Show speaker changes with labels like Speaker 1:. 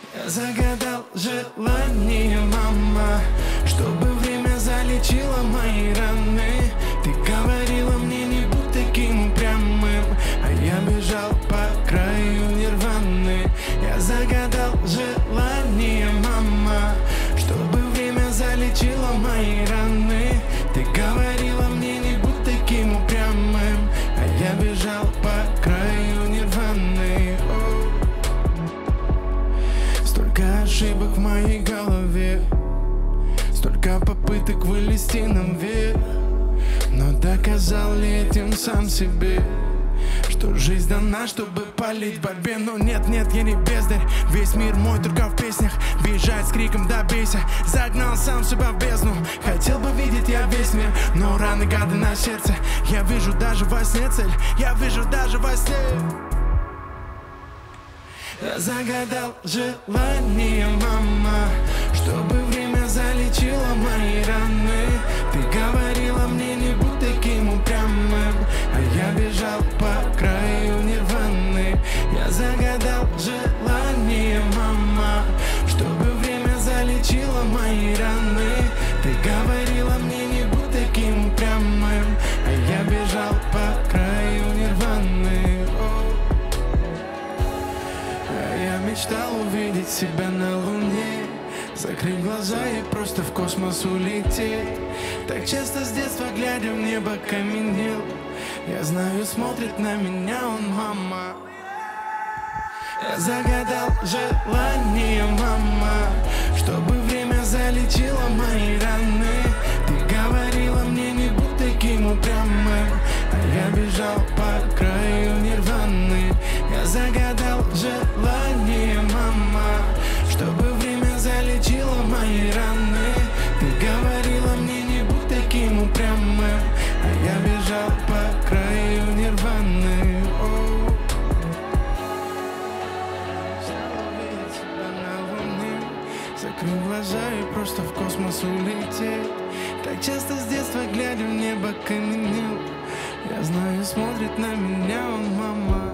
Speaker 1: Я загадал желание, мама, чтобы время залечило мои раны. Ты говорила мне, не будь таким упрямым, а я бежал по краю нирваны. Я загадал желание, мама, чтобы время залечило мои раны. Ты говорила мне, не будь таким упрямым, а я бежал по краю нирваны. Столько ошибок в моей голове, столько попыток вылезти наверх, но доказал ли этим сам себе, что жизнь дана, чтобы палить в борьбе? Но нет, я не бездарь, весь мир мой только в песнях. Бежать с криком добейся, загнал сам себя в бездну. Хотел бы видеть я весь мир, но раны гады на сердце. Я вижу даже во сне цель, я вижу даже во сне. Я загадал желание, мама, чтобы время залечило мои раны. Ты говорила мне, не будь таким упрямым, а я бежал по краю нирваны. Я загадал желание, мама, чтобы время залечило мои раны. Ты говорила мне, не будь таким упрямым, а я бежал по краю нирваны. Я мечтал увидеть себя на луне, закрыть глаза и просто в космос улететь. Так часто с детства, глядя в небо, каменел. Я знаю, смотрит на меня он, мама. Я загадал желание, мама, чтобы время залечило мои раны. Ты говорила мне, не будь таким упрямым, а я бежал по краю нирваны. Я загадал желание, мама, чтобы время залечило мои раны. Ты говорила мне, не будь таким упрямым, а я бежал по краю нирваны. Закрыть глаза и просто в космос улететь. Так часто с детства, глядя в небо, каменел. Я знаю, смотрит на меня он, мама.